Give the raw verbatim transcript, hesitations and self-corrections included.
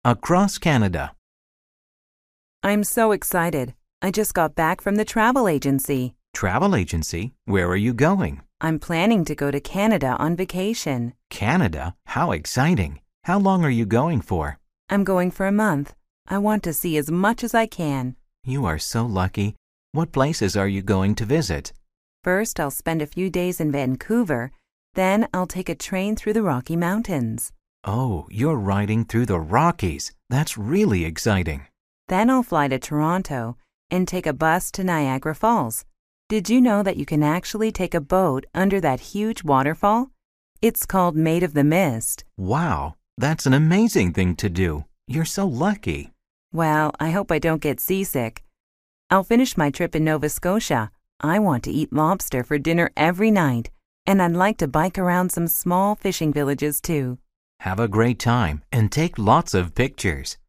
Across Canada. I'm so excited. I just got back from the travel agency. Travel agency? Where are you going? I'm planning to go to Canada on vacation. Canada? How exciting. How long are you going for? I'm going for a month. I want to see as much as I can. You are so lucky. What places are you going to visit? First, I'll spend a few days in Vancouver. Then I'll take a train through the Rocky Mountains. Oh, you're riding through the Rockies. That's really exciting. Then I'll fly to Toronto and take a bus to Niagara Falls. Did you know that you can actually take a boat under that huge waterfall? It's called Maid of the Mist. Wow, that's an amazing thing to do. You're so lucky. Well, I hope I don't get seasick. I'll finish my trip in Nova Scotia. I want to eat lobster for dinner every night, and I'd like to bike around some small fishing villages too. Have a great time and take lots of pictures.